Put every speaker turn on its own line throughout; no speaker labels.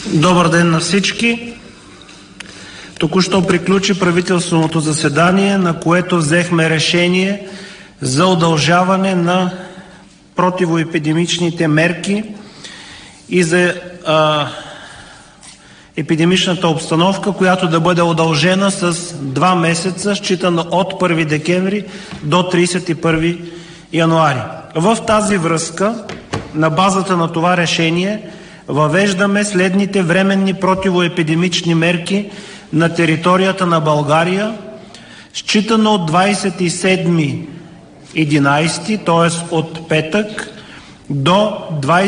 Добър ден на всички! Току-що приключи правителственото заседание, на което взехме решение за удължаване на противоепидемичните мерки и за епидемичната обстановка, която да бъде удължена с 2 месеца, считано от 1 декември до 31 януари. В тази връзка, на базата на това решение, въвеждаме следните временни противоепидемични мерки на територията на България, считано от 27.11, т.е. от петък, до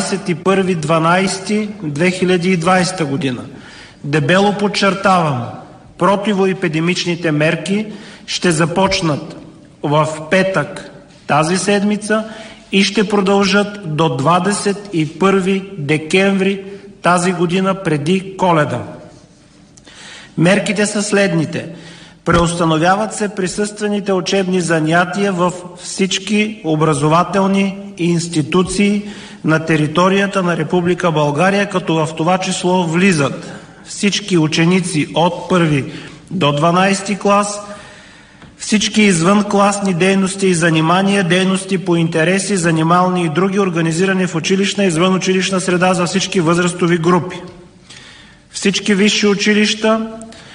21.12.2020 година. Дебело подчертавам, противоепидемичните мерки ще започнат в петък тази седмица и ще продължат до 21 декември тази година, преди Коледа. Мерките са следните. Преустановяват се присъствените учебни занятия във всички образователни институции на територията на Република България, като в това число влизат всички ученици от 1 до 12 клас, всички извънкласни дейности и занимания, дейности по интереси, занимални и други, организирани в училищна и извънучилищна среда за всички възрастови групи. Всички висши училища,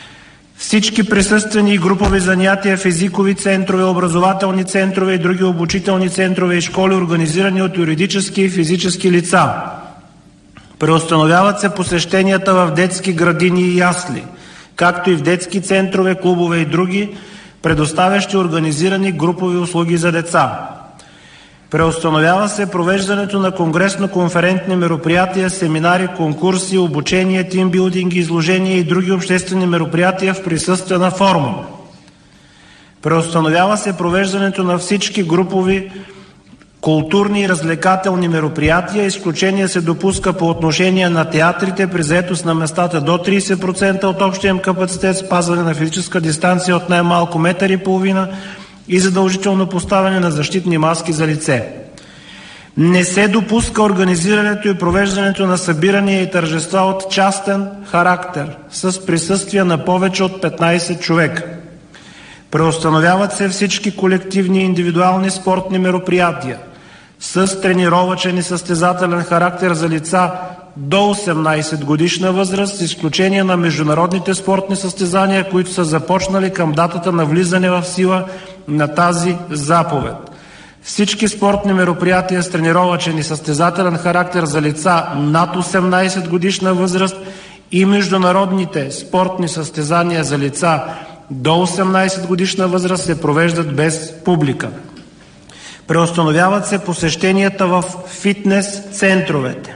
всички присъствени и групови занятия в езикови центрове, образователни центрове и други обучителни центрове и школи, организирани от юридически и физически лица. Преустановяват се посещенията в детски градини и ясли, както и в детски центрове, клубове и други, предоставящи организирани групови услуги за деца. Преустановява се провеждането на конгресно-конферентни мероприятия, семинари, конкурси, обучение, тимбилдинги, изложения и други обществени мероприятия в присъствена форма. Преустановява се провеждането на всички групови културни и развлекателни мероприятия. Изключение се допуска по отношение на театрите при заетост на местата до 30% от общия им капацитет, спазване на физическа дистанция от най-малко 1,5 метра и задължително поставяне на защитни маски за лице. Не се допуска организирането и провеждането на събирания и тържества от частен характер с присъствие на повече от 15 човека. Преустановяват се всички колективни и индивидуални спортни мероприятия с тренировъчен и състезателен характер за лица до 18 годишна възраст, с изключение на международните спортни състезания, които са започнали към датата на влизане в сила на тази заповед. Всички спортни мероприятия с тренировъчен и състезателен характер за лица над 18 годишна възраст и международните спортни състезания за лица до 18 годишна възраст се провеждат без публика. Преустановяват се посещенията в фитнес центровете.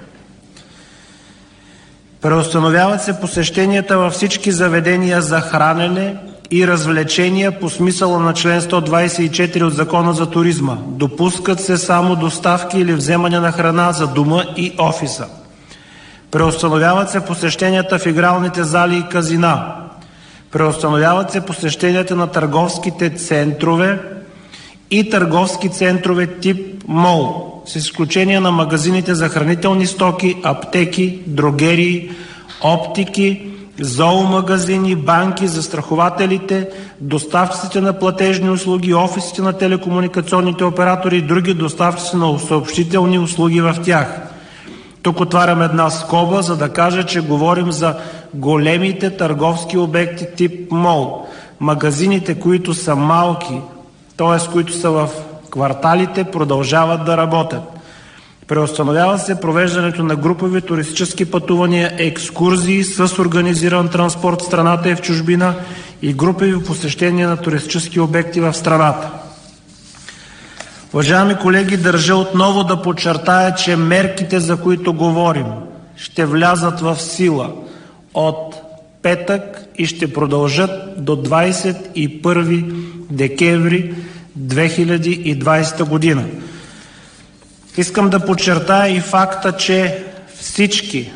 Преустановяват се посещенията във всички заведения за хранене и развлечения по смисъла на член 124 от Закона за туризма. Допускат се само доставки или вземане на храна за дома и офиса. Преустановяват се посещенията в игралните зали и казина. Преустановяват се посещенията на търговските центрове и търговски центрове тип мол, с изключение на магазините за хранителни стоки, аптеки, дрогерии, оптики, зоомагазини, банки, застрахователите, доставчиците на платежни услуги, офисите на телекомуникационните оператори и други доставчици на съобщителни услуги в тях. Тук отварям една скоба, за да кажа, че говорим за големите търговски обекти тип мол. Магазините, които са малки, т.е. които са в кварталите, продължават да работят. Преустановява се провеждането на групови туристически пътувания, екскурзии с организиран транспорт в страната и в чужбина и групови посещения на туристически обекти в страната. Уважаеми колеги, държа отново да подчертая, че мерките, за които говорим, ще влязат в сила от петък и ще продължат до 21 декември 2020 година. Искам да подчертая и факта, че всички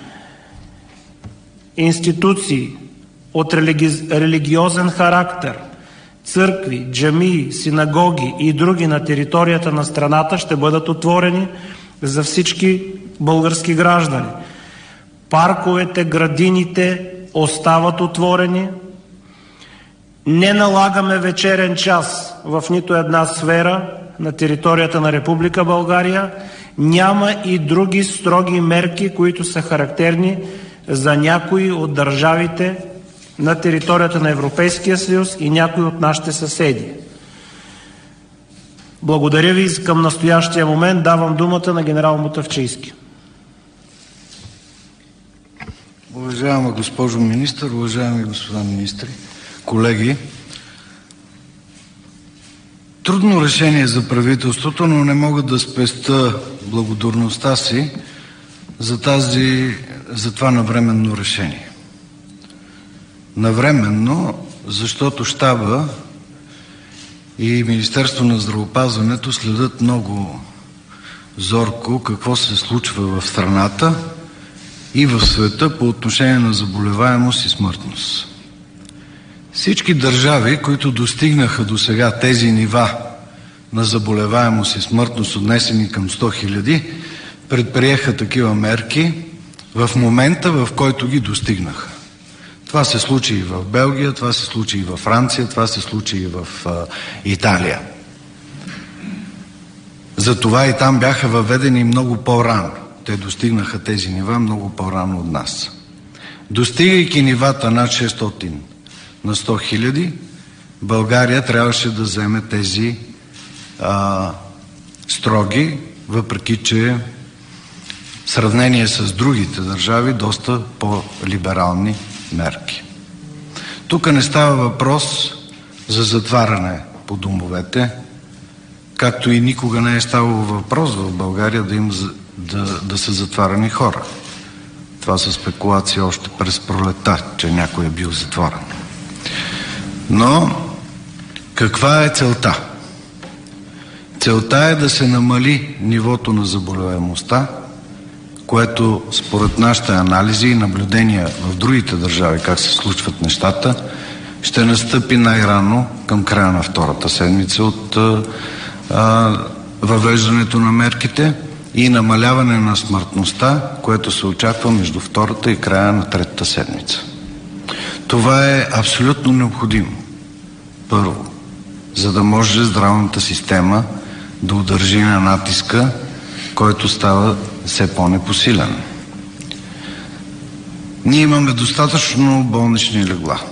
институции от религиозен характер, църкви, джамии, синагоги и други на територията на страната ще бъдат отворени за всички български граждани. парковете, градините остават отворени. Не налагаме вечерен час в нито една сфера на територията на Република България. Няма и други строги мерки, които са характерни за някои от държавите на територията на Европейския съюз и някои от нашите съседи. Благодаря ви. Към настоящия момент давам думата на генерал Мутафчийски.
Уважаема госпожо министър, уважаеми господа министри, колеги, трудно решение за правителството, но не мога да спестя благодарността си за това навременно решение. Навременно, защото щаба и Министерство на здравеопазването следят много зорко какво се случва в страната и в света по отношение на заболеваемост и смъртност. Всички държави, които достигнаха до сега тези нива на заболеваемост и смъртност, отнесени към 100 000, предприеха такива мерки в момента, в който ги достигнаха. Това се случи и в Белгия, това се случи и във Франция, това се случи и в Италия. Затова и там бяха въведени много по-рано. Те достигнаха тези нива много по-рано от нас. Достигайки нивата над 600 на 100 000, България трябваше да вземе тези строги, въпреки че в сравнение с другите държави доста по-либерални мерки. Тук не става въпрос за затваряне по домовете, както и никога не е ставало въпрос в България да са затваряни хора. Това са спекулации още през пролетта, че някой е бил затворен. Но каква е целта? Целта е да се намали нивото на заболеваемостта, което според нашите анализи и наблюдения в другите държави, как се случват нещата, ще настъпи най-рано към края на втората седмица от въвеждането на мерките и намаляване на смъртността, което се очаква между втората и края на третата седмица. Това е абсолютно необходимо. Първо, за да може здравната система да удържи на натиска, който става все по-непосилен. Ние имаме достатъчно болнични легла,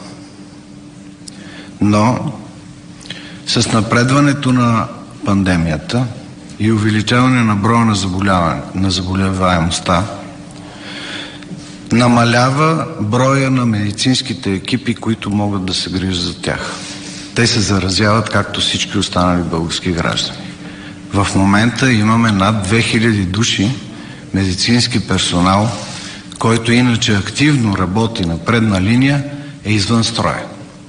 но с напредването на пандемията и увеличаване на броя на заболеваемостта, намалява броя на медицинските екипи, които могат да се грижат за тях. Те се заразяват, както всички останали български граждани. В момента имаме над 2000 души медицински персонал, който иначе активно работи на предна линия, е извън строя.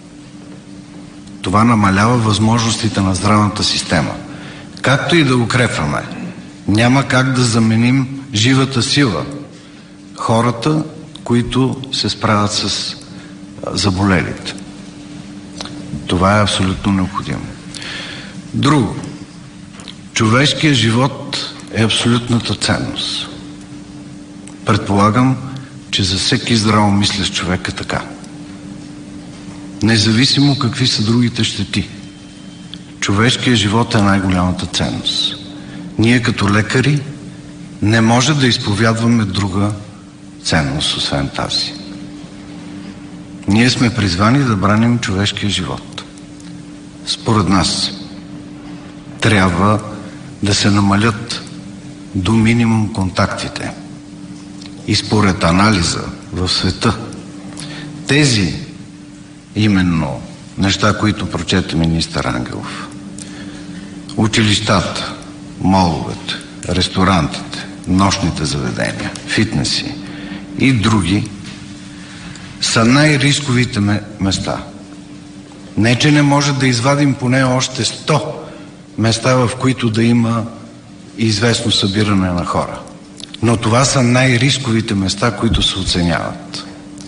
Това намалява възможностите на здравната система. Както и да укрепваме, няма как да заменим живата сила, хората, които се справят с заболелите. Това е абсолютно необходимо. Друго. Човешкият живот е абсолютната ценност. Предполагам, че за всеки здравомислещ човек е така. Независимо какви са другите щети, човешкият живот е най-голямата ценност. Ние като лекари не може да изповядваме друга ценност, освен тази. Ние сме призвани да браним човешкия живот. Според нас трябва да се намалят до минимум контактите. И според анализа в света, тези именно неща, които прочете министър Ангелов, училищата, моловете, ресторантите, нощните заведения, фитнеси и други, са най-рисковите места. Не, че не може да извадим поне още 100 места, в които да има известно събиране на хора. Но това са най-рисковите места, които се оценяват.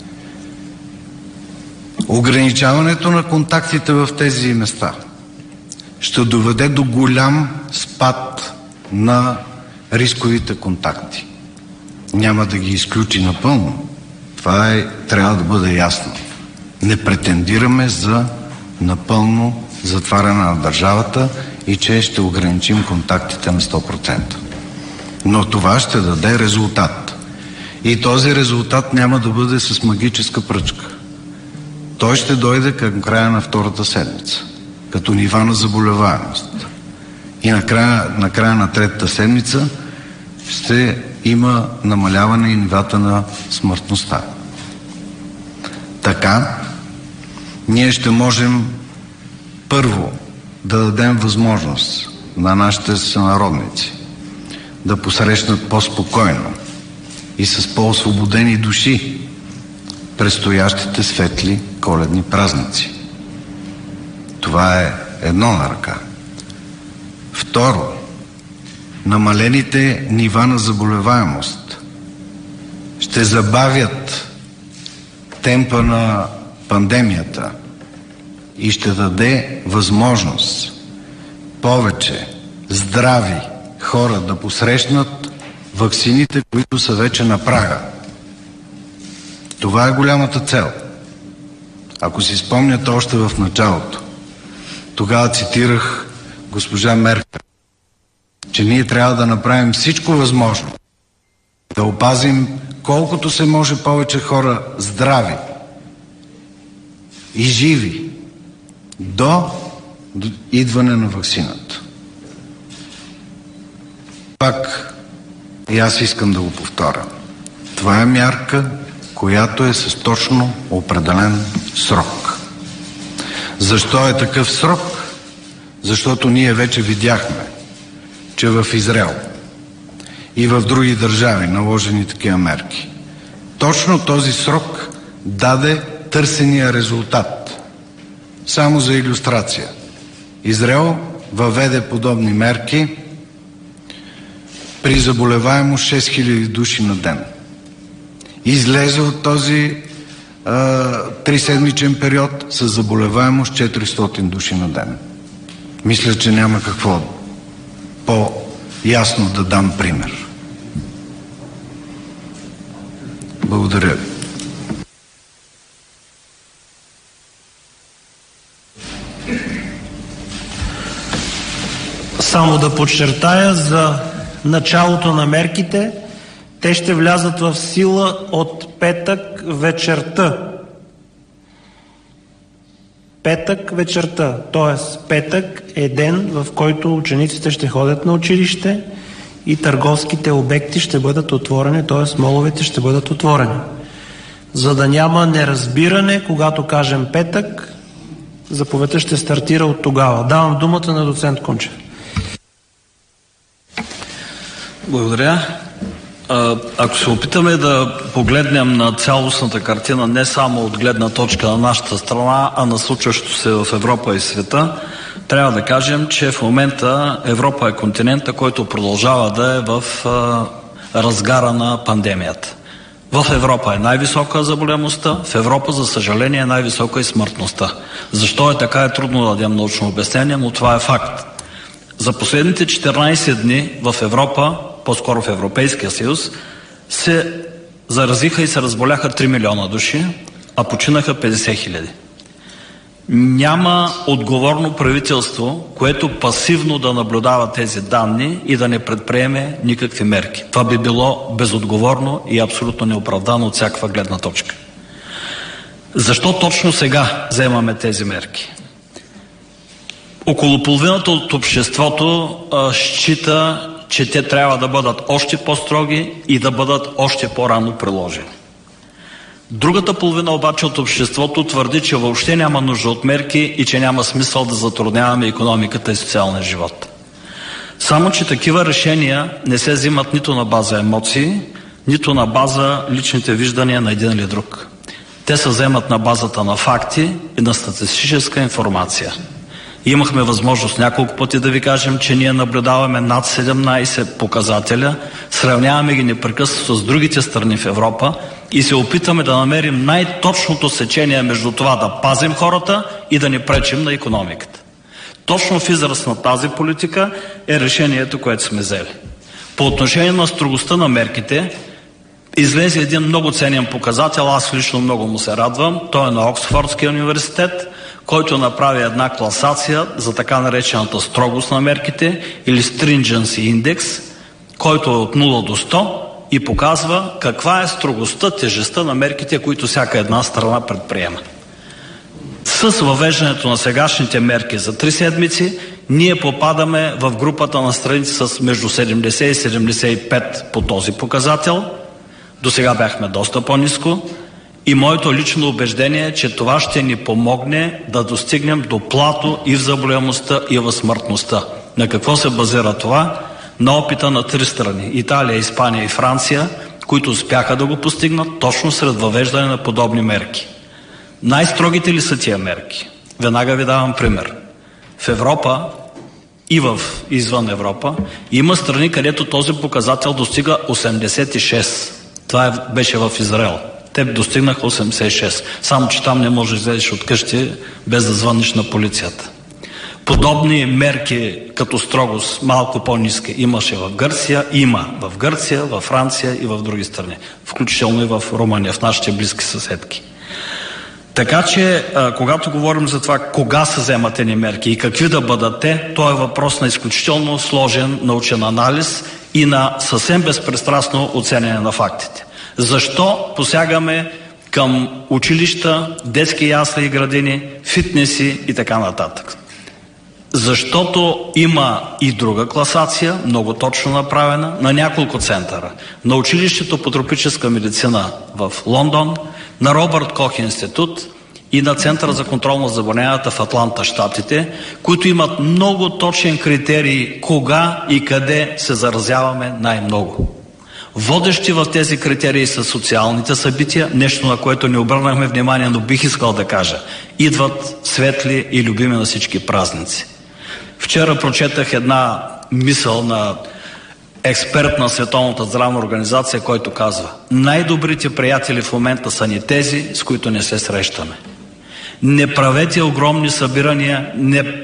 Ограничаването на контактите в тези места ще доведе до голям спад на рисковите контакти. няма да ги изключи напълно. Това трябва да бъде ясно. Не претендираме за напълно затваряне на държавата и че ще ограничим контактите на 100%. Но това ще даде резултат. И този резултат няма да бъде с магическа пръчка. Той ще дойде към края на втората седмица, като нива на заболеваемост. И на края на третата седмица ще има намаляване и нивата на смъртността. Така, ние ще можем първо да дадем възможност на нашите сънародници да посрещнат по-спокойно и с по-освободени души предстоящите светли коледни празници. Това е едно на ръка. Второ, намалените нива на заболеваемост ще забавят темпа на пандемията и ще даде възможност повече здрави хора да посрещнат ваксините, които са вече на прага. Това е голямата цел. Ако си спомняте още в началото, тогава цитирах госпожа Меркел, че ние трябва да направим всичко възможно да опазим колкото се може повече хора здрави и живи до идване на ваксината. Пак и аз искам да го повторя. Това е мярка, която е с точно определен срок. Защо е такъв срок? Защото ние вече видяхме, че в Израел и в други държави наложени такива мерки. Точно този срок даде търсения резултат. Само за илюстрация. Израел въведе подобни мерки при заболеваемост 6000 души на ден. Излезе от този 3-седмичен период с заболеваемост 400 души на ден. Мисля, че няма какво по-ясно да дам пример. Благодаря ви.
Само да подчертая за началото на мерките. Те ще влязат в сила от петък вечерта. Петък вечерта, т.е. петък е ден, в който учениците ще ходят на училище и търговските обекти ще бъдат отворени, т.е. моловете ще бъдат отворени. За да няма неразбиране, когато кажем петък, заповедта ще стартира от тогава. Давам думата на доцент Кунчев.
Благодаря. Ако се опитаме да погледнем на цялостната картина, не само от гледна точка на нашата страна, а на случващото се в Европа и света, трябва да кажем, че в момента Европа е континента, който продължава да е в разгара на пандемията. В Европа е най-висока заболемостта, в Европа, за съжаление, е най-висока и смъртността. Защо е така, е трудно да дадем научно обяснение, но това е факт. За последните 14 дни в Европа, по-скоро в Европейския съюз, се заразиха и се разболяха 3 милиона души, а починаха 50 хиляди. Няма отговорно правителство, което пасивно да наблюдава тези данни и да не предприеме никакви мерки. Това би било безотговорно и абсолютно неоправдано от всякаква гледна точка. Защо точно сега вземаме тези мерки? Около половината от обществото счита, че те трябва да бъдат още по-строги и да бъдат още по-рано приложени. Другата половина обаче от обществото твърди, че въобще няма нужда от мерки и че няма смисъл да затрудняваме икономиката и социалния живот. Само че такива решения не се взимат нито на база емоции, нито на база личните виждания на един или друг. Те се вземат на базата на факти и на статистическа информация. Имахме възможност няколко пъти да ви кажем, че ние наблюдаваме над 17 показателя, сравняваме ги непрекъснато с другите страни в Европа и се опитаме да намерим най-точното сечение между това да пазим хората и да не пречим на икономиката. Точно в израз на тази политика е решението, което сме взели. По отношение на строгостта на мерките, излезе един много ценен показател, аз лично много му се радвам. Той е на Оксфордския университет, който направи една класация за така наречената строгост на мерките или Stringency Index, който е от 0 до 100 и показва каква е строгостта, тежестта на мерките, които всяка една страна предприема. С въвеждането на сегашните мерки за 3 седмици, ние попадаме в групата на страните с между 70 и 75 по този показател. До сега бяхме доста по-ниско и моето лично убеждение е, че това ще ни помогне да достигнем до плато и в заболеваемостта, и в смъртността. На какво се базира това? На опита на 3 страни – Италия, Испания и Франция, които успяха да го постигнат точно сред въвеждане на подобни мерки. Най-строгите ли са тия мерки? Веднага ви давам пример. В Европа и извън Европа има страни, където този показател достига 86. Това беше в Израел. Те достигнаха 86. Само че там не можеш да излезеш от къщи без да звъниш на полицията. Подобни мерки като строгост малко по-ниски имаше в Гърция, има в Гърция, в Франция и в други страни. Включително и в Румъния, в нашите близки съседки. Така че, когато говорим за това кога се вземат тези мерки и какви да бъдат те, то е въпрос на изключително сложен научен анализ и на съвсем безпристрастно оценене на фактите. Защо посягаме към училища, детски ясли и градини, фитнеси и така нататък? Защото има и друга класация, много точно направена, на няколко центъра. На училището по тропическа медицина в Лондон, на Робърт Кох институт и на Центъра за контрол на заболяванията в Атланта, щатите, които имат много точен критерий кога и къде се заразяваме най-много. Водещи в тези критерии са социалните събития, нещо на което не обърнахме внимание, но бих искал да кажа. Идват светли и любими на всички празници. Вчера прочетах една мисъл на експерт на Световната здравна организация, който казва: най-добрите приятели в момента са ни тези, с които не се срещаме. Не правете огромни събирания,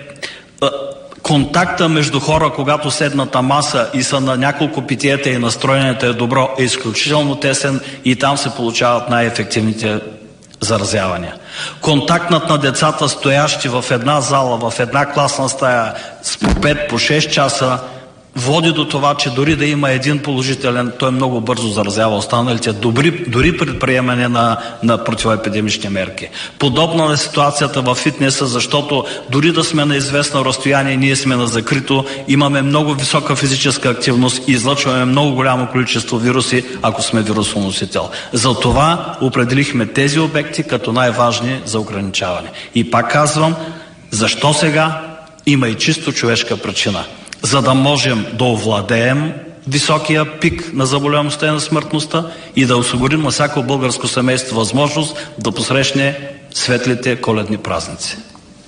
контакта между хора, когато седнат на маса и са на няколко питиета и настроението е добро, е изключително тесен и там се получават най-ефективните заразявания. Контактът на децата, стоящи в една зала, в една класна стая с по 5, по 6 часа, води до това, че дори да има един положителен, той много бързо заразява останалите, дори предприемане на противоепидемични мерки. Подобна е ситуацията в фитнеса, защото дори да сме на известно разстояние, ние сме на закрито, имаме много висока физическа активност и излъчваме много голямо количество вируси, ако сме вирусоносител. Затова определихме тези обекти като най-важни за ограничаване. И пак казвам, защо сега? Има и чисто човешка причина. За да можем да овладеем високия пик на заболеваемостта и на смъртността и да осигурим на всяко българско семейство възможност да посрещне светлите коледни празници.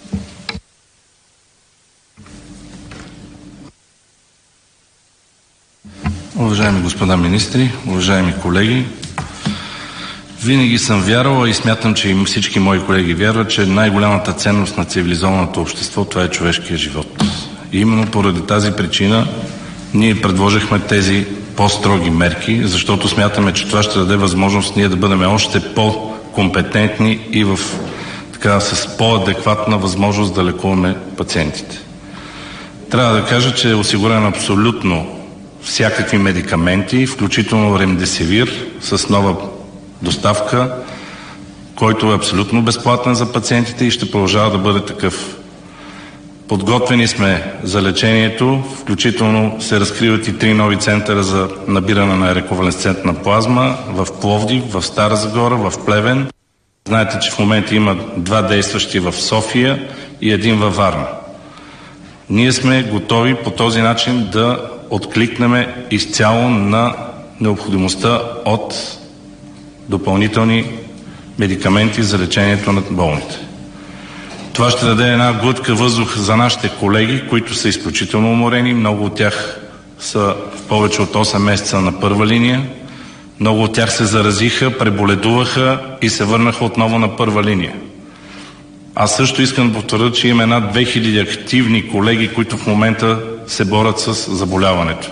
Уважаеми господа министри, уважаеми колеги, винаги съм вярвал и смятам, че и всички мои колеги вярват, че най-голямата ценност на цивилизованото общество това е човешкия живот. И именно поради тази причина ние предложихме тези по-строги мерки, защото смятаме, че това ще даде възможност ние да бъдем още по-компетентни и с по-адекватна възможност да лекуваме пациентите. Трябва да кажа, че е осигурено абсолютно всякакви медикаменти, включително ремдесивир с нова доставка, който е абсолютно безплатен за пациентите и ще продължава да бъде такъв. Подготвени сме за лечението, включително се разкриват и 3 нови центъра за набиране на реконвалесцентна плазма в Пловдив, в Стара Загора, в Плевен. Знаете, че в момента има 2 действащи в София и 1 във Варна. Ние сме готови по този начин да откликнем изцяло на необходимостта от допълнителни медикаменти за лечението на болните. Това ще даде една глътка въздух за нашите колеги, които са изключително уморени. Много от тях са повече от 8 месеца на първа линия. Много от тях се заразиха, преболедуваха и се върнаха отново на първа линия. Аз също искам да повторя, че има над 2000 активни колеги, които в момента се борят с заболяването.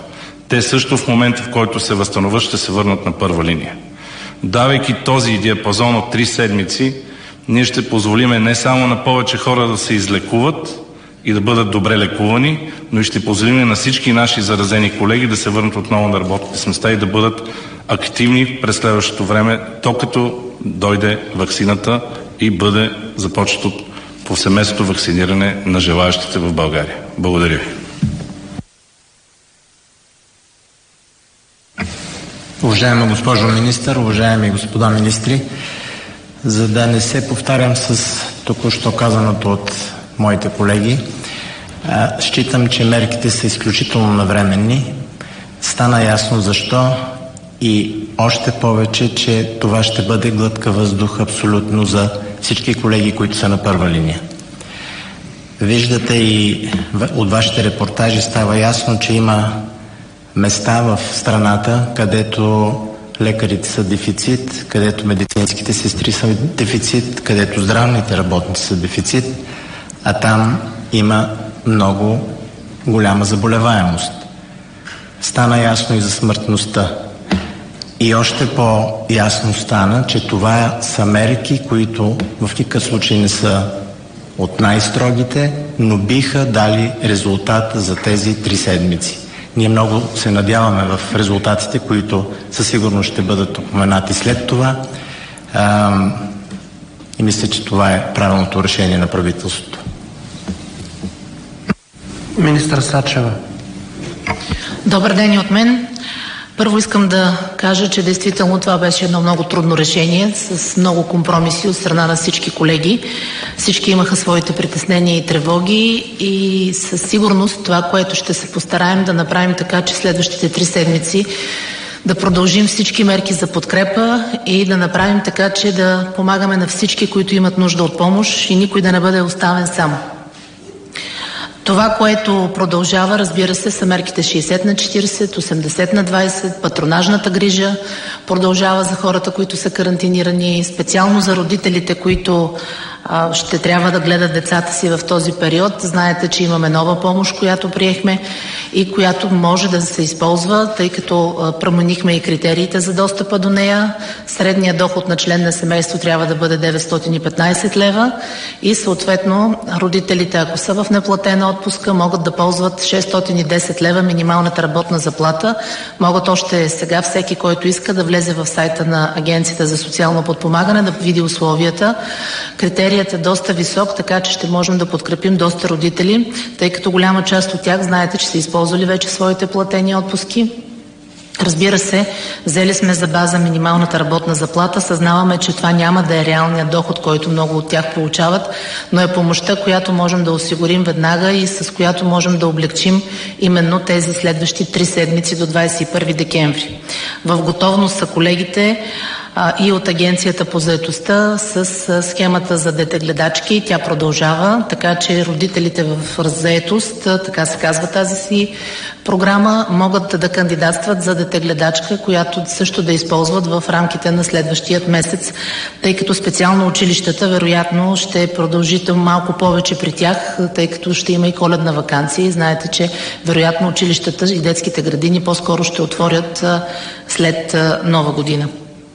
те също в момента, в който се възстановят, ще се върнат на първа линия. Давайки този диапазон от 3 седмици, ние ще позволиме не само на повече хора да се излекуват и да бъдат добре лекувани, но и ще позволим на всички наши заразени колеги да се върнат отново на работните места и да бъдат активни през следващото време, докато дойде ваксината и бъде започнато повсеместното вакциниране на желаящите в България. Благодаря ви.
Уважаема госпожо министър, уважаеми господа министри, за да не се повтарям с току-що казаното от моите колеги, считам, че мерките са изключително навременни. Стана ясно защо и още повече, че това ще бъде глътка въздух абсолютно за всички колеги, които са на първа линия. Виждате и от вашите репортажи става ясно, че има места в страната, където лекарите са дефицит, където медицинските сестри са дефицит, където здравните работници са дефицит, а там има много голяма заболеваемост. Стана ясно и за смъртността. И още по-ясно стана, че това са мерки, които в никакъв случай не са от най-строгите, но биха дали резултат за тези 3 седмици. Ние много се надяваме в резултатите, които със сигурност ще бъдат упоменати след това. И мисля, че това е правилното решение на правителството.
Министър Сачева.
Добър ден и от мен. Първо искам да кажа, че действително това беше едно много трудно решение с много компромиси от страна на всички колеги. Всички имаха своите притеснения и тревоги и със сигурност това, което ще се постараем да направим така, че следващите 3 седмици да продължим всички мерки за подкрепа и да направим така, че да помагаме на всички, които имат нужда от помощ и никой да не бъде оставен сам. Това, което продължава, разбира се, са мерките 60/40, 80/20, патронажната грижа продължава за хората, които са карантинирани, специално за родителите, които ще трябва да гледат децата си в този период. Знаете, че имаме нова помощ, която приехме и която може да се използва, тъй като променихме и критериите за достъпа до нея. Средният доход на член на семейство трябва да бъде 915 лева и съответно родителите, ако са в неплатена отпуска, могат да ползват 610 лева минималната работна заплата. Могат още сега всеки, който иска, да влезе в сайта на Агенцията за социално подпомагане, да види условията. Критерият е доста висок, така че ще можем да подкрепим доста родители, тъй като голяма част от тях знаете, че са използвали вече своите платени отпуски. Разбира се, взели сме за база минималната работна заплата. Съзнаваме, че това няма да е реалният доход, който много от тях получават, но е помощта, която можем да осигурим веднага и с която можем да облегчим именно тези следващи 3 седмици до 21 декември. В готовност са колегите и от Агенцията по заетостта с схемата за детегледачки. Тя продължава, така че родителите в заетост, така се казва тази си програма, могат да кандидатстват за детегледачка, която също да използват в рамките на следващият месец, тъй като специално училищата вероятно ще продължите малко повече при тях, тъй като ще има и коледна ваканция и знаете, че вероятно училищата и детските градини по-скоро ще отворят след Нова година.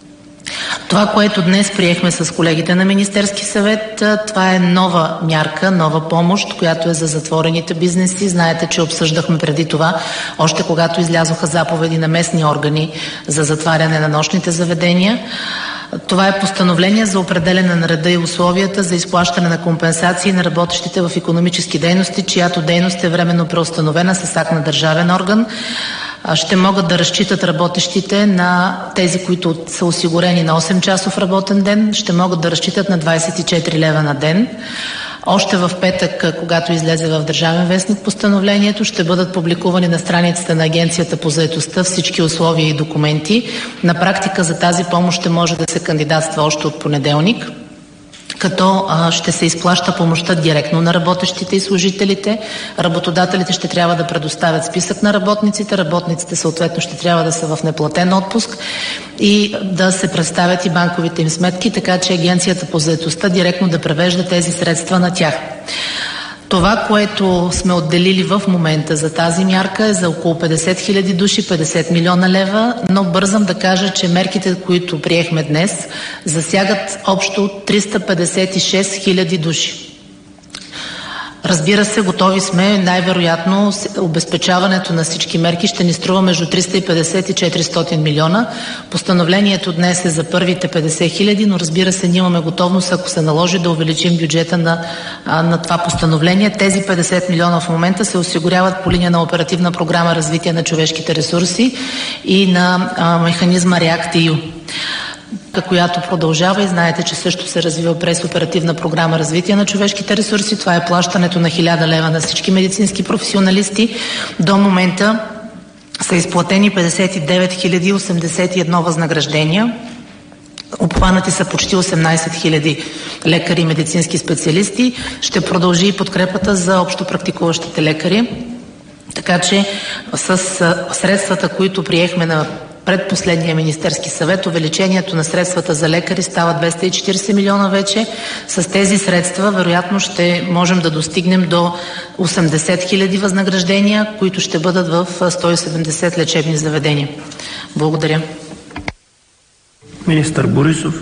Това, което днес приехме с колегите на Министерски съвет, това е нова мярка, нова помощ, която е за затворените бизнеси. Знаете, че обсъждахме преди това, още когато излязоха заповеди на местни органи за затваряне на нощните заведения. Това е постановление за определяне на реда и условията за изплащане на компенсации на работещите в икономически дейности, чиято дейност е временно преустановена с акт на държавен орган. Ще могат да разчитат работещите на тези, които са осигурени на 8-часов работен ден, ще могат да разчитат на 24 лева на ден. Още в петък, когато излезе в Държавен вестник постановлението, ще бъдат публикувани на страницата на Агенцията по заетостта всички условия и документи. На практика за тази помощ ще може да се кандидатства още от понеделник, като ще се изплаща помощта директно на работещите и служителите. Работодателите ще трябва да предоставят списък на работниците, работниците съответно ще трябва да са в неплатен отпуск и да се представят и банковите им сметки, така че Агенцията по заетостта директно да превежда тези средства на тях. Това, което сме отделили в момента за тази мярка е за около 50 000 души, 50 милиона лева, но бързам да кажа, че мерките, които приехме днес, засягат общо 356 000 души. Разбира се, готови сме. Най-вероятно обезпечаването на всички мерки ще ни струва между 350 и 400 милиона. Постановлението днес е за първите 50 хиляди, но разбира се, ние имаме готовност, ако се наложи, да увеличим бюджета на това постановление. Тези 50 милиона в момента се осигуряват по линия на Оперативна програма Развитие на човешките ресурси и на механизма REACT-EU, която продължава и знаете, че също се развива през Оперативна програма Развитие на човешките ресурси. Това е плащането на 1000 лева на всички медицински професионалисти. До момента са изплатени 59 081 възнаграждения. Обхванати са почти 18 000 лекари и медицински специалисти. Ще продължи и подкрепата за общопрактикуващите лекари. Така че с средствата, които приехме на предпоследния Министерски съвет, увеличението на средствата за лекари става 240 милиона вече. С тези средства вероятно ще можем да достигнем до 80 хиляди възнаграждения, които ще бъдат в 170 лечебни заведения. Благодаря.
Министър Борисов.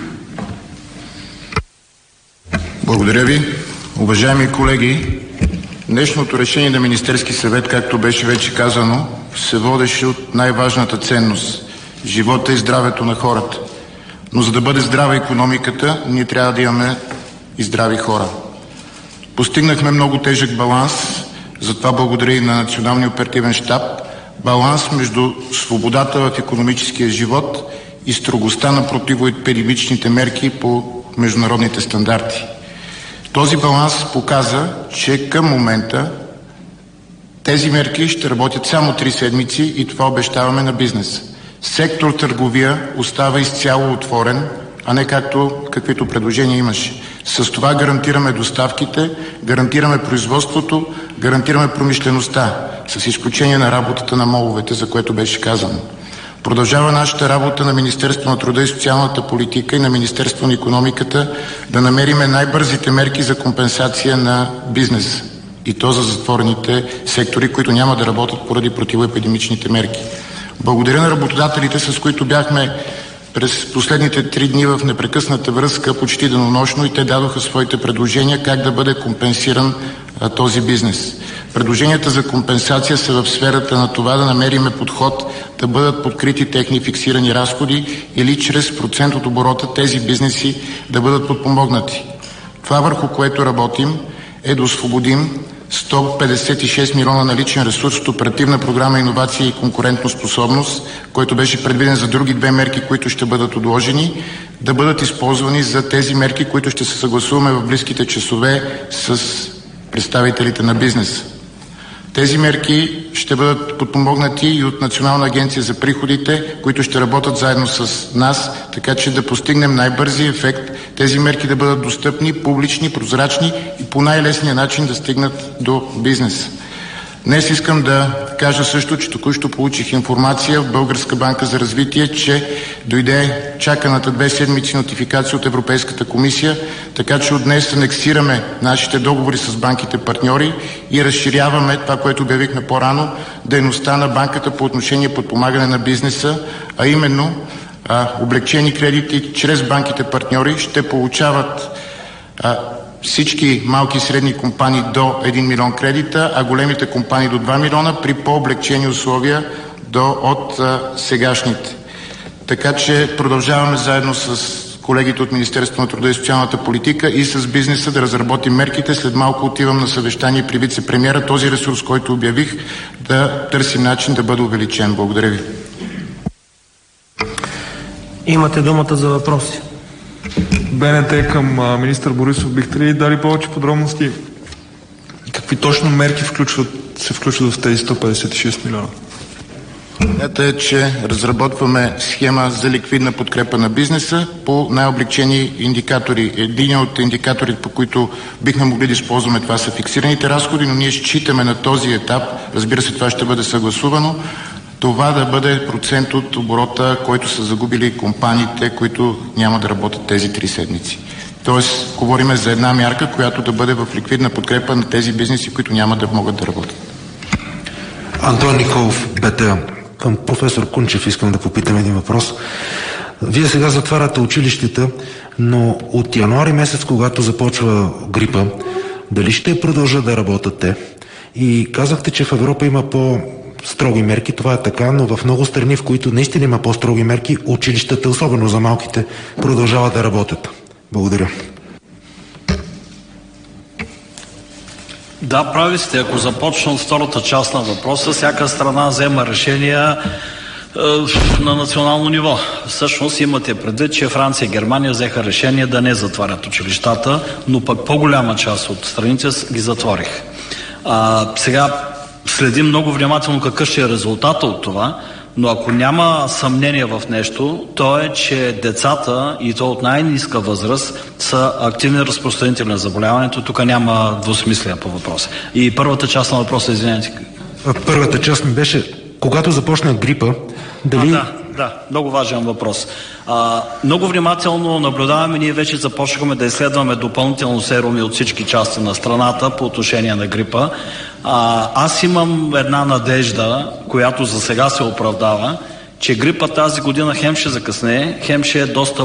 Благодаря ви. Уважаеми колеги, днешното решение на Министерски съвет, както беше вече казано, се водеше от най-важната ценност – живота и здравето на хората. Но за да бъде здрава икономиката, ние трябва да имаме и здрави хора. Постигнахме много тежък баланс, затова благодаря и на Националния оперативен щаб, баланс между свободата в икономическия живот и строгостта на противоепидемичните мерки по международните стандарти. Този баланс показа, че към момента тези мерки ще работят само 3 седмици и това обещаваме на бизнеса. Сектор търговия остава изцяло отворен, а не каквито предложения имаше. С това гарантираме доставките, гарантираме производството, гарантираме промишлеността, с изключение на работата на моловете, за което беше казано. Продължава нашата работа на Министерство на труда и социалната политика и на Министерство на икономиката да намериме най-бързите мерки за компенсация на бизнеса. И то за затворените сектори, които няма да работят поради противоепидемичните мерки. Благодаря на работодателите, с които бяхме през последните 3 дни в непрекъсната връзка, почти денонощно, и те дадоха своите предложения как да бъде компенсиран този бизнес. Предложенията за компенсация са в сферата на това да намериме подход да бъдат подкрити техни фиксирани разходи или чрез процент от оборота тези бизнеси да бъдат подпомогнати. Това, върху което работим, е да освободим 156 милиона наличен ресурс от Оперативна програма Иновация и конкурентоспособност, който беше предвиден за други 2 мерки, които ще бъдат отложени, да бъдат използвани за тези мерки, които ще се съгласуваме в близките часове с представителите на бизнеса. Тези мерки ще бъдат подпомогнати и от Национална агенция за приходите, които ще работят заедно с нас, така че да постигнем най-бързия ефект, тези мерки да бъдат достъпни, публични, прозрачни и по най-лесния начин да стигнат до бизнеса. Днес искам да кажа също, че току-що получих информация в Българска банка за развитие, че дойде чаканата 2 седмици нотификация от Европейската комисия, така че от днес анексираме нашите договори с банките партньори и разширяваме това, което обявихме по-рано, дейността на банката по отношение подпомагане на бизнеса, а именно облегчени кредити чрез банките партньори ще получават всички малки и средни компании до 1 милион кредита, а големите компании до 2 милиона при по-облегчени условия от сегашните. Така че продължаваме заедно с колегите от Министерството на труда и социалната политика и с бизнеса да разработим мерките. След малко отивам на съвещание при вице-премиера. Този ресурс, който обявих, да търсим начин да бъде увеличен. Благодаря ви.
Имате думата за въпроси.
БНТ към министър Борисов. Бихте ли дали повече подробности? Какви точно мерки се включват в тези 156 милиона?
Идеята е, че разработваме схема за ликвидна подкрепа на бизнеса по най-облегчени индикатори. Един от индикаторите, по които бихме могли да използваме, това са фиксираните разходи, но ние считаме на този етап, разбира се, това ще бъде съгласувано, това да бъде процент от оборота, който са загубили компаниите, които няма да работят тези 3 седмици. Тоест, говорим за една мярка, която да бъде в ликвидна подкрепа на тези бизнеси, които няма да могат да работят.
Антон Николов, БТА. Към професор Кунчев искам да попитам един въпрос. Вие сега затваряте училищата, но от януари месец, когато започва грипа, дали ще продължат да работят те? И казахте, че в Европа има по-строги мерки, това е така, но в много страни, в които наистина има по-строги мерки, училищата, особено за малките, продължават да работят. Благодаря.
Да, прави сте. Ако започна от втората част на въпроса, всяка страна взема решения на национално ниво. Всъщност имате предвид, че Франция и Германия взеха решение да не затварят училищата, но пък по-голяма част от страните ги затворих. Сега следим много внимателно какъв ще е резултата от това, но ако няма съмнение в нещо, то е, че децата, и то от най-ниска възраст, са активни разпространители на заболяването. Тук няма двусмислие по въпроса. И първата част на въпроса, извинете.
Първата част ми беше, когато започна грипа, дали...
Да, много важен въпрос. Много внимателно наблюдаваме, ние вече започнахме да изследваме допълнително серуми от всички части на страната по отношение на грипа. Аз имам една надежда, която за сега се оправдава, че грипа тази година хем ще закъснее, хем ще е доста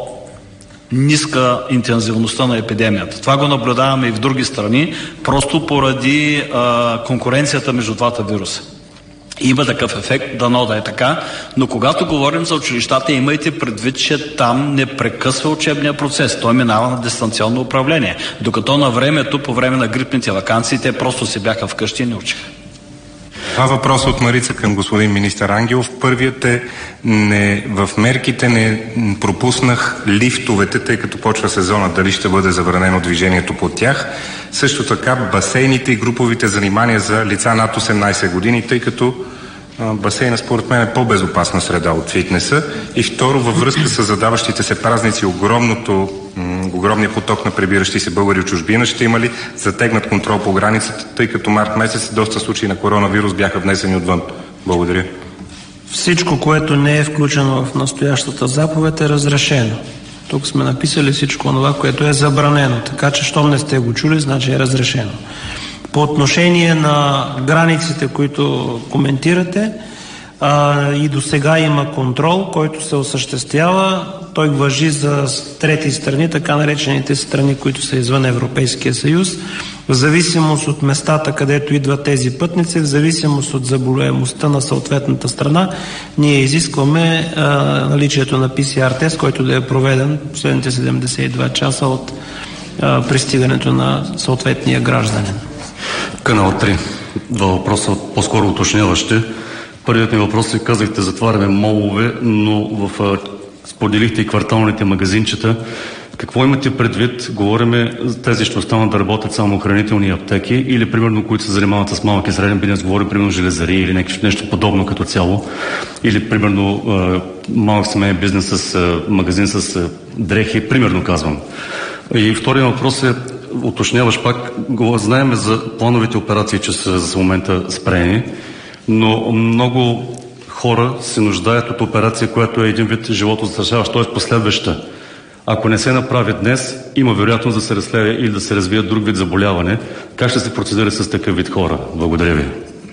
по-ниска интензивността на епидемията. Това го наблюдаваме и в други страни, просто поради конкуренцията между двата вируса. Има такъв ефект, дано да е така, но когато говорим за училищата, имайте предвид, че там не прекъсва учебния процес. Той минава на дистанционно управление. Докато на времето, по време на грипните ваканции, те просто си бяха вкъщи и не учиха.
Това въпрос от Марица към господин министър Ангелов. Първият е, в мерките не пропуснах лифтовете, тъй като почва сезона, дали ще бъде забранено движението по тях. Също така басейните и груповите занимания за лица над 18 години, тъй като басейна според мен е по-безопасна среда от фитнеса. И второ, във връзка с задаващите се празници, огромния поток на прибиращи се българи от чужбина, ще има ли затегнат контрол по границата, тъй като март месец доста случаи на коронавирус бяха внесени отвън? Благодаря.
Всичко, което не е включено в настоящата заповед, е разрешено. Тук сме написали всичко това, което е забранено, така че щом не сте го чули, значи е разрешено. По отношение на границите, които коментирате, и до сега има контрол, който се осъществява. Той важи за трети страни, така наречените страни, които са извън Европейския съюз. В зависимост от местата, където идват тези пътници, в зависимост от заболеваемостта на съответната страна, ние изискваме наличието на PCR тест, който да е проведен последните 72 часа от пристигането на съответния гражданин.
Канал 3. Два въпроса, по-скоро уточняващи. Първият ми въпрос е, казахте, затваряме молове, но споделихте и кварталните магазинчета. Какво имате предвид? Говориме, тези ще останат да работят само хранителни аптеки или, примерно, които се занимават с малък и среден бизнес, говорим, примерно, железари или нещо подобно като цяло. Или, примерно, малък семейен бизнес с магазин с дрехи, примерно казвам. И вторият въпрос е, уточняваш пак, знаем за плановите операции, че са за момента спрени, но много хора се нуждаят от операция, която е един вид животозастрашаващ, т.е. последваща. Ако не се направи днес, има вероятност да се разследва или да се развие друг вид заболяване. Как ще се процедира с такъв вид хора? Благодаря ви.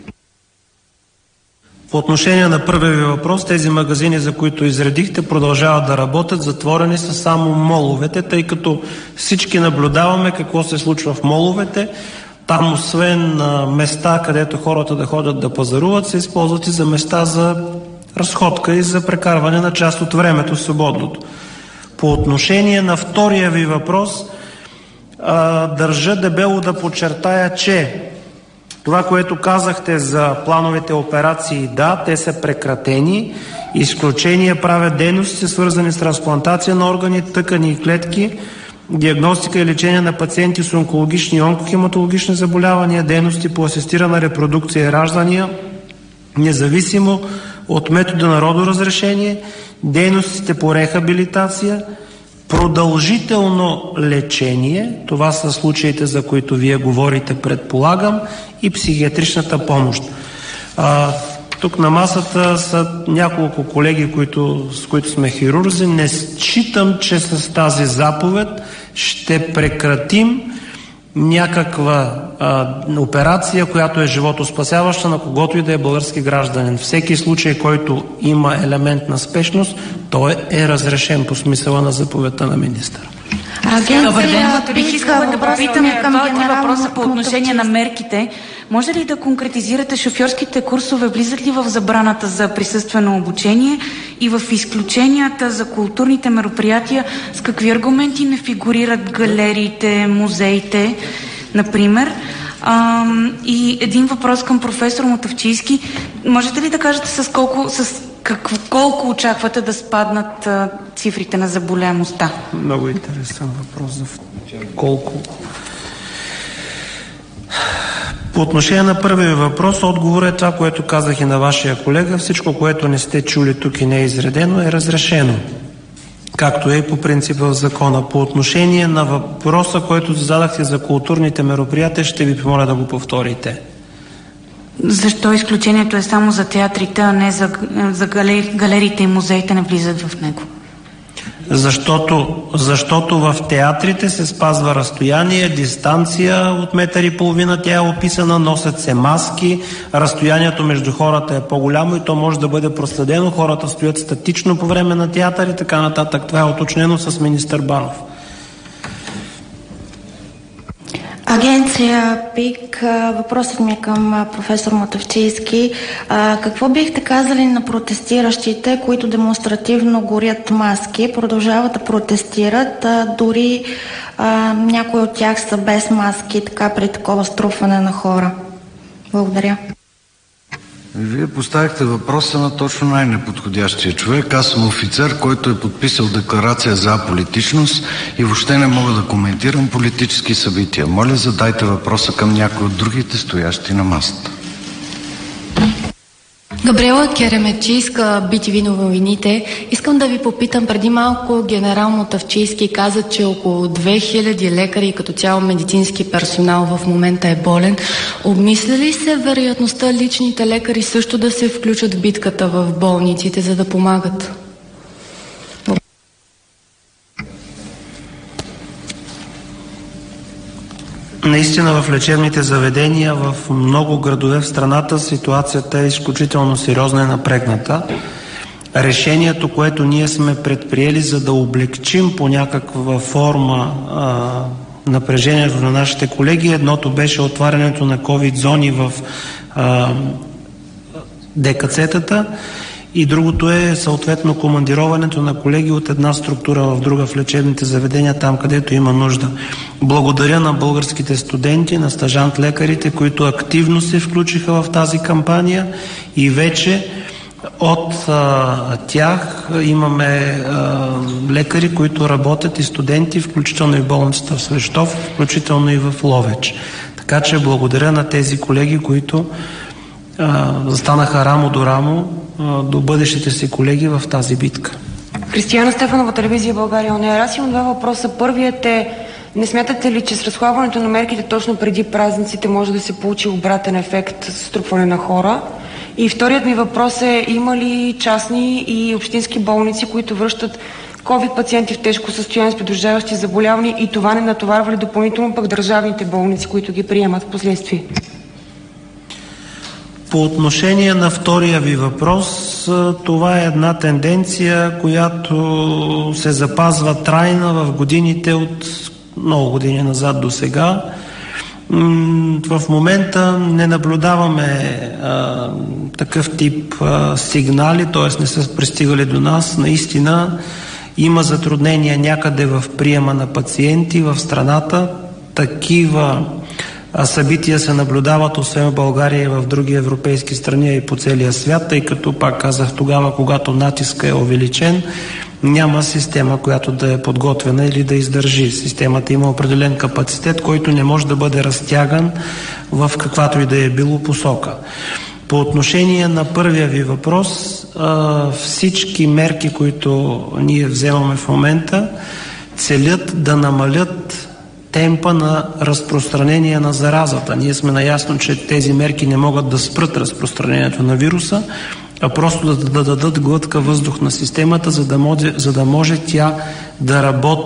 По отношение на първия ви въпрос, тези магазини, за които изредихте, продължават да работят, затворени са само моловете, тъй като всички наблюдаваме какво се случва в моловете. Там, освен места, където хората да ходят да пазаруват, се използват и за места за разходка и за прекарване на част от времето свободното. По отношение на втория ви въпрос, държа дебело да подчертая, че това, което казахте за плановите операции, да, те са прекратени. Изключения правят дейности, свързани с трансплантация на органи, тъкани и клетки, диагностика и лечение на пациенти с онкологични и онкохематологични заболявания, дейности по асистирана репродукция и раждания, независимо от метода на родоразрешение, дейностите по рехабилитация, продължително лечение, това са случаите, за които вие говорите, предполагам, и психиатричната помощ. Тук на масата са няколко колеги, с които сме хирурзи. Не считам, че с тази заповед ще прекратим някаква операция, която е животоспасяваща на когото и да е български гражданин. Всеки случай, който има елемент на спешност, той е разрешен по смисъла на заповедта на министъра.
Добър ден. Бих искала да попитам въпроса по отношение на мерките. Може ли да конкретизирате шофьорските курсове, влизат ли в забраната за присъствено обучение и в изключенията за културните мероприятия, с какви аргументи не фигурират галериите, музеите, например? И един въпрос към професор Мутафчийски. Можете ли да кажете колко очаквате да спаднат цифрите на заболяемостта?
Много интересен въпрос за колко. По отношение на първия въпрос, отговорът е това, което казах и на вашия колега. Всичко, което не сте чули тук и не е изредено, е разрешено. Както е и по принцип в закона. По отношение на въпроса, който зададахте за културните мероприятия, ще ви помоля да го повторите.
Защо изключението е само за театрите, а не за галериите и музеите не влизат в него?
Защото в театрите се спазва разстояние, дистанция от 1,5 метра, тя е описана, носят се маски, разстоянието между хората е по-голямо и то може да бъде проследено, хората стоят статично по време на театър и така нататък. Това е уточнено с министър Банов.
Агенция ПИК, въпросът ми е към професор Мутафчийски. Какво бихте казали на протестиращите, които демонстративно горят маски, продължават да протестират, дори някои от тях са без маски, така при такова струпване на хора? Благодаря.
Вие поставихте въпроса на точно най-неподходящия човек. Аз съм офицер, който е подписал декларация за аполитичност и въобще не мога да коментирам политически събития. Моля, задайте въпроса към някой от другите стоящи на масата.
Габриела Керемечийска, BTV новините. Искам да ви попитам, преди малко генерал Мутафчийски каза, че около 2000 лекари и като цяло медицински персонал в момента е болен. Обмисля ли се вероятността личните лекари също да се включат в битката в болниците, за да помагат?
Наистина в лечебните заведения в много градове в страната ситуацията е изключително сериозна и напрегната. Решението, което ние сме предприели, за да облегчим по някаква форма напрежението на нашите колеги, едното беше отварянето на COVID зони в ДКЦ-тата и другото е съответно командироването на колеги от една структура в друга в лечебните заведения, там където има нужда. Благодаря на българските студенти, на стажант-лекарите, които активно се включиха в тази кампания и вече от тях имаме лекари, които работят и студенти, включително и в болницата в Свищов, включително и в Ловеч. Така че благодаря на тези колеги, които застанаха рамо до рамо до бъдещите си колеги в тази битка.
Кристияна Стефанова, телевизия България ОНЕР. Аз имам два въпроса. Първият е, не смятате ли, че с разхлабването на мерките точно преди празниците може да се получи обратен ефект с струпване на хора? И вторият ми въпрос е, има ли частни и общински болници, които връщат COVID пациенти в тежко състояние с придружаващи заболявания и това не натоварва ли допълнително пък държавните болници, които ги приемат в последствие?
По отношение на втория ви въпрос, това е една тенденция, която се запазва трайна в годините от много години назад до сега. В момента не наблюдаваме такъв тип сигнали, т.е. не са пристигали до нас. Наистина има затруднения някъде в приема на пациенти в страната. Такива събития се наблюдават освен в България и в други европейски страни и по целия свят, тъй като, пак казах, тогава, когато натиска е увеличен, няма система, която да е подготвена или да издържи. Системата има определен капацитет, който не може да бъде разтяган в каквато и да е било посока. По отношение на първия ви въпрос, всички мерки, които ние вземаме в момента, целят да намалят темпа на разпространение на заразата. Ние сме наясно, че тези мерки не могат да спрат разпространението на вируса, а просто да дадат глътка въздух на системата, за да може тя да работи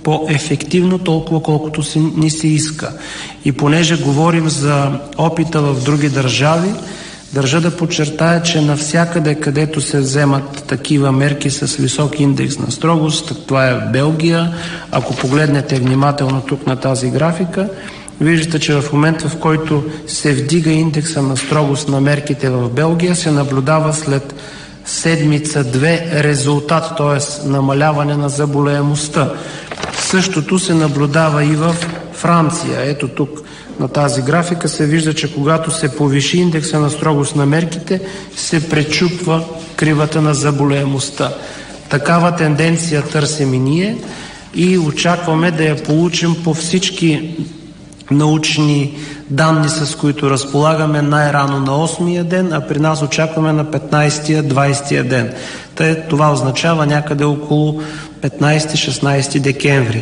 по-ефективно, толкова колкото ни се иска. И понеже говорим за опита в други държави, държа да подчертая, че навсякъде, където се вземат такива мерки с висок индекс на строгост, това е Белгия, ако погледнете внимателно тук на тази графика, виждате, че в момента, в който се вдига индекса на строгост на мерките в Белгия, се наблюдава след седмица-две резултат, т.е. намаляване на заболеемостта. Същото се наблюдава и в Франция. Ето тук на тази графика се вижда, че когато се повиши индекса на строгост на мерките, се пречупва кривата на заболеемостта. Такава тенденция търсим и ние и очакваме да я получим по всички научни данни, с които разполагаме най-рано на 8-я ден, а при нас очакваме на 15-я, 20-я ден. Това означава някъде около 15-16 декември.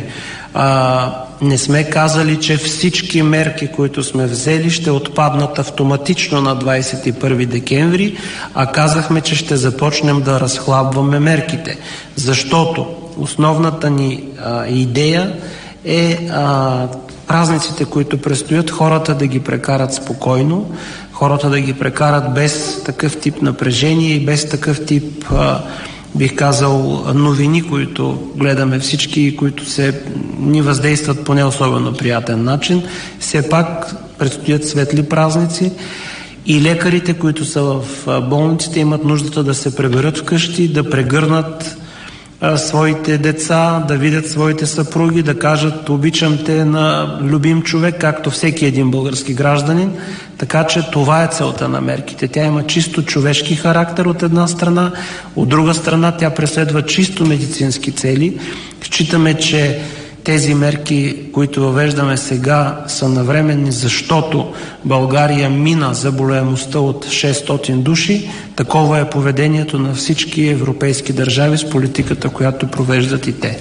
Не сме казали, че всички мерки, които сме взели, ще отпаднат автоматично на 21 декември, а казахме, че ще започнем да разхлабваме мерките. Защото основната ни идея е празниците, които предстоят, хората да ги прекарат спокойно, хората да ги прекарат без такъв тип напрежение и без такъв тип, бих казал, новини, които гледаме всички и които ни въздействат по не особено приятен начин. Все пак предстоят светли празници и лекарите, които са в болниците, имат нуждата да се приберат вкъщи, да прегърнат своите деца, да видят своите съпруги, да кажат обичам те на любим човек, както всеки един български гражданин. Така че това е целта на мерките. Тя има чисто човешки характер от една страна, от друга страна тя преследва чисто медицински цели. Считаме, че тези мерки, които въвеждаме сега, са навременни, защото България мина заболеемостта от 600 души. Такова е поведението на всички европейски държави с политиката, която провеждат и те.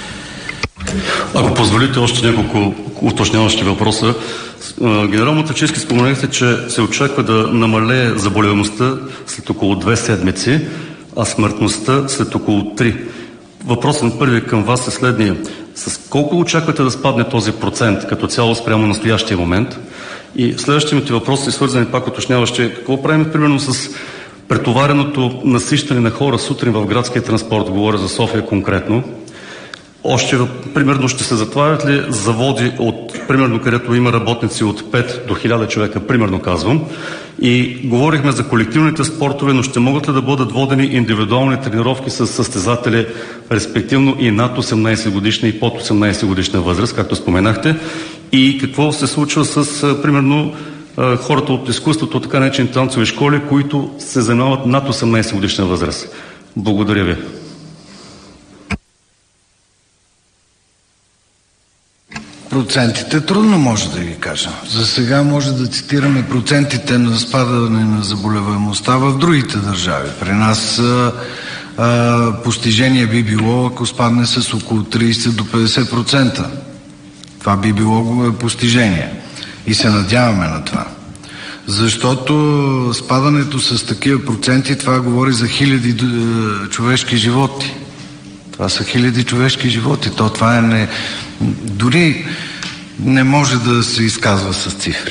Ако позволите още няколко уточняващи въпроса. Генерал Мутафчийски, споменахте, че се очаква да намалее заболеваемостта след около 2 седмици, а смъртността след около 3. Въпросът на първи към вас е следния. С колко очаквате да спадне този процент като цяло спрямо настоящия момент? И следващите ми въпроси, свързани пак уточняващи, какво правим примерно с претовареното насищане на хора сутрин в градския транспорт, говоря за София конкретно. Още, примерно, ще се затварят ли заводи, примерно, където има работници от 5 до 1000 човека, примерно казвам. И говорихме за колективните спортове, но ще могат ли да бъдат водени индивидуални тренировки с състезатели, респективно и над 18 годишна и под 18 годишна възраст, както споменахте. И какво се случва с, примерно, хората от изкуството, така наречени танцови школи, които се занимават над 18 годишна възраст. Благодаря ви.
Процентите трудно може да ги кажа. За сега може да цитираме процентите на спадане на заболеваемостта в другите държави. При нас постижение би било, ако спадне с около 30 до 50%. Това би било постижение. И се надяваме на това. Защото спадането с такива проценти, това говори за хиляди човешки животи. Това са хиляди човешки животи. Това е дори не може да се изказва с цифри.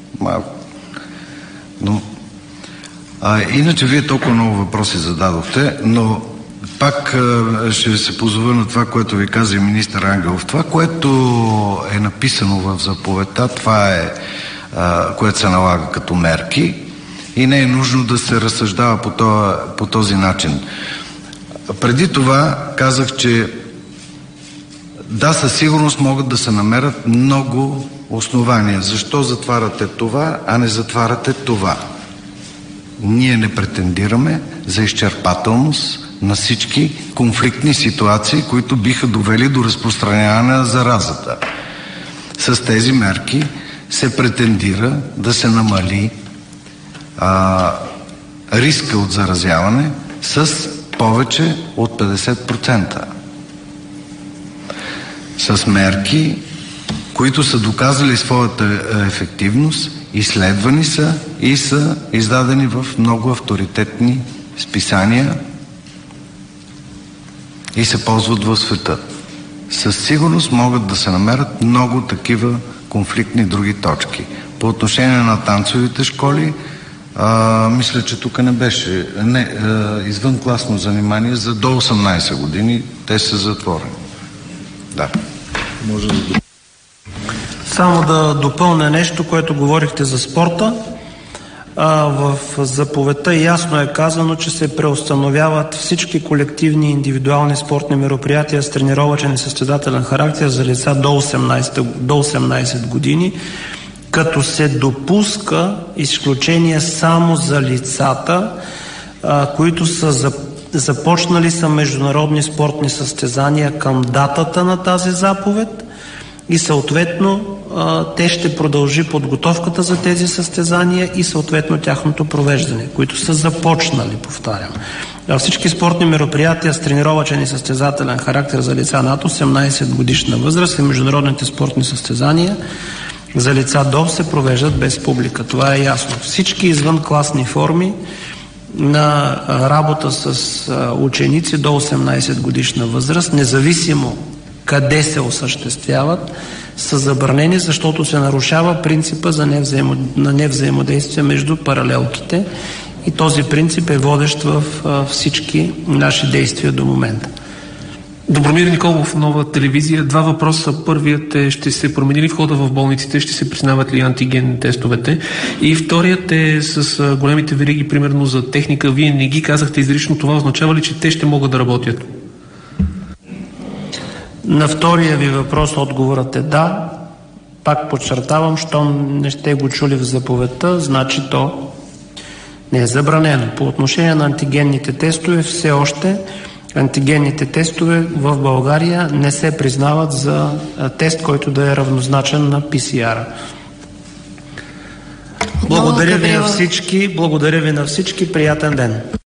Но иначе вие толкова много въпроси зададохте, но пак ще се позова на това, което ви каза и министър Ангелов. Това, което е написано в заповедта, това е което се налага като мерки и не е нужно да се разсъждава по този начин. Преди това казах, че да, със сигурност могат да се намерят много основания. Защо затваряте това, а не затваряте това? Ние не претендираме за изчерпателност на всички конфликтни ситуации, които биха довели до разпространяване на заразата. С тези мерки се претендира да се намали риска от заразяване с повече от 50%. С мерки, които са доказали своята ефективност, изследвани са и са издадени в много авторитетни списания и се ползват в света. със сигурност могат да се намерят много такива конфликтни други точки. По отношение на танцовите школи, мисля, че тук не беше извън класно занимание за до 18 години. Те са затворени. Да. Може да...
Само да допълня нещо, което говорихте за спорта. В заповедта ясно е казано, че се преустановяват всички колективни и индивидуални спортни мероприятия с тренировъчен и състезателен характер за лица до 18 години, като се допуска изключение само за лицата, които са започнали са международни спортни състезания към датата на тази заповед и съответно те ще продължи подготовката за тези състезания и съответно тяхното провеждане, които са започнали, повтарям. Всички спортни мероприятия с тренировъчен и състезателен характер за лица над 18 годишна възраст и международните спортни състезания за лица до се провеждат без публика. Това е ясно. Всички извънкласни форми на работа с ученици до 18 годишна възраст, независимо къде се осъществяват, са забранени, защото се нарушава принципа на невзаимодействие между паралелките и този принцип е водещ в всички наши действия до момента.
Добромир Николов, Нова телевизия. Два въпроса. Първият е: ще се промени ли входа в болниците, ще се признават ли антиген тестовете? И вторият е с големите вериги, примерно за техника. Вие не ги казахте изрично. Това означава ли, че те ще могат да работят?
На втория ви въпрос отговорът е да. Пак подчертавам, щом не сте го чули в заповедта, значи то не е забранено. По отношение на антигенните тестове, все още антигенните тестове в България не се признават за тест, който да е равнозначен на PCR. Благодаря ви на всички. Приятен ден.